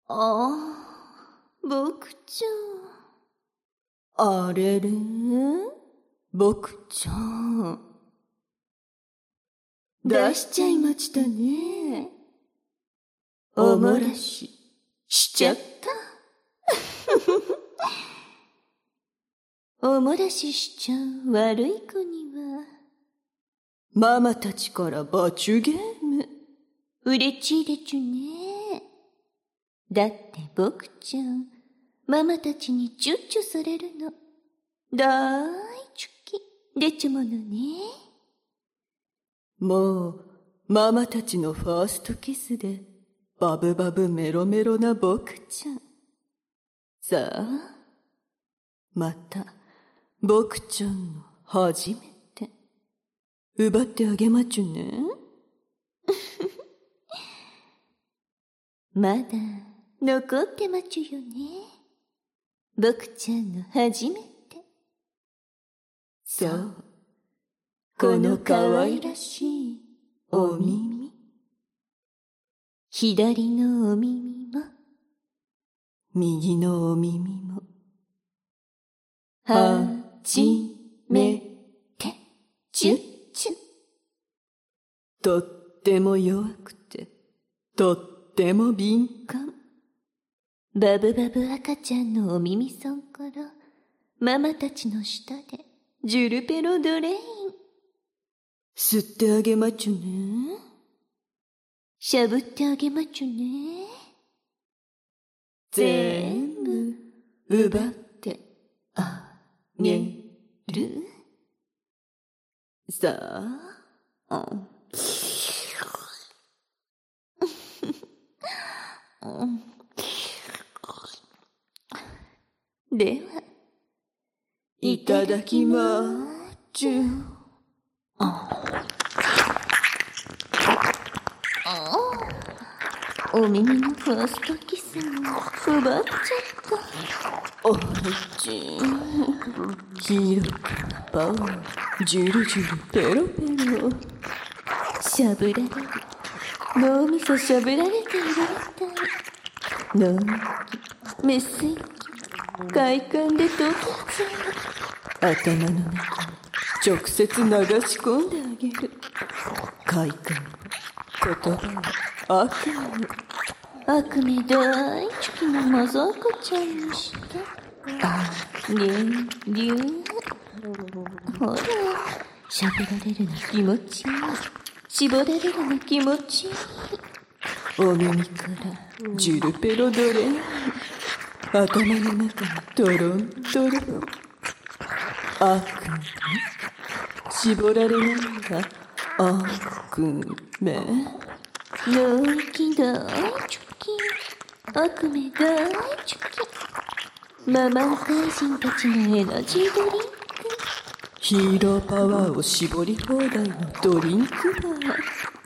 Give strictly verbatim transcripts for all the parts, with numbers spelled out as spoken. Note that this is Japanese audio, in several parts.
ああ、僕ちゃん。あれれ僕ちゃん。出しちゃいましたね。おもらし、しちゃった。おもらししちゃう悪い子には、ママたちから罰ゲーム。嬉しいでちゅね。だって僕ちゃん、ママたちにチュッチュされるの。だいちゅきでちゅものね。もう、ママたちのファーストキスで、バブバブメロメロな僕ちゃん。さあ、また、僕ちゃんの初めて、奪ってあげまちゅね。まだ、残ってまちゅよね。僕ちゃんの初めて。そう、この可愛らしいお耳。左のお耳も、右のお耳も、はじめて、チュッチュ。とっても弱くて、とっても敏感。バブバブ赤ちゃんのお耳さんから、ママたちの下で、ジュルペロドレイン。吸ってあげまちゅね。しゃぶってあげまちゅね。全部、奪ってあげる。さあ、うん。では、いただきまーちゅ。お耳のファーストキスも奪っちゃった。おいちい。広くパワー、ジュルジュルペロペロ。しゃぶられる。脳みそしゃぶられているみたい。脳みそ、メスイ快感で溶けちゃう。頭の中に直接流し込んであげる。快感を、言葉を、悪夢を。悪夢大好きなマザーカちゃんにして。あ、げん、りゅう。ほら、しゃぶられるの気持ちいい。絞られるの気持ちいい。お耳からジュルペロドレン。頭の中にトロントロン。悪夢。絞られながら悪夢。の息大好き。悪夢大好き。ママ怪人たちのエナジードリンク。ヒーローパワーを絞り放題のドリンクバ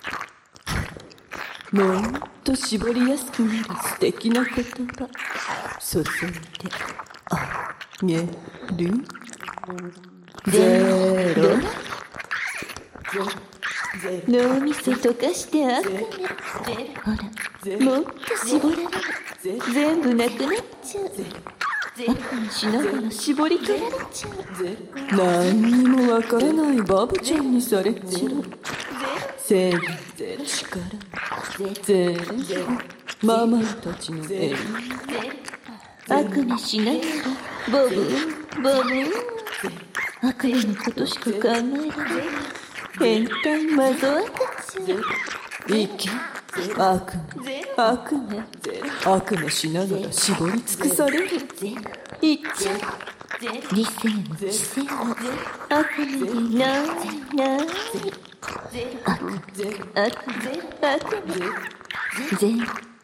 ー。もっと絞りやすくなる素敵な言葉。注いであげる。ゼロ。脳みそ溶かして悪夢。ほら、もっと絞られる。全部なくなっちゃう。悪夢しながら絞り取られちゃう。何にもわからないバブちゃんにされちゃう。制御、力、ゼロ。ママたちのエリ。悪夢しながらボブン、ボブン。悪夢のことしか考えられない変態マゾ赤ちゃん。いけ、悪夢、悪夢、悪夢しながら絞り尽くされる。いっちゃう。理性も知性も悪夢でないない。悪夢、悪夢、悪夢。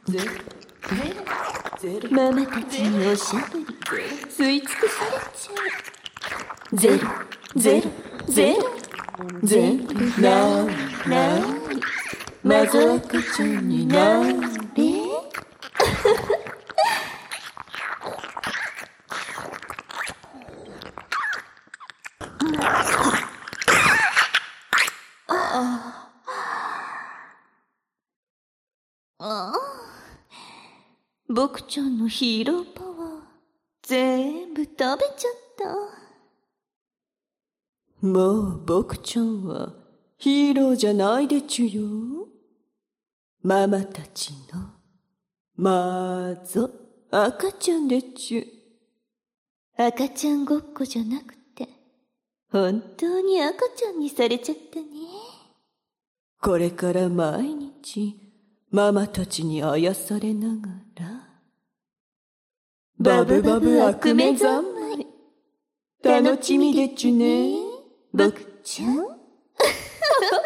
ゼロ。ママたちにおしゃぶり吸い尽くされちゃう。ゼロ、ゼロ、ゼロ。全部ないない。マゾ赤ちゃんになれ。ああ。 僕ちゃんのヒーローパワー、全部食べちゃった。もう僕ちゃんはヒーローじゃないでちゅよ。ママたちの、まーぞ、赤ちゃんでちゅ。赤ちゃんごっこじゃなくて、本当に赤ちゃんにされちゃったね。これから毎日、ママたちにあやされながら、バブバブ悪目三昧、楽しみでちゅね、僕ちゃん。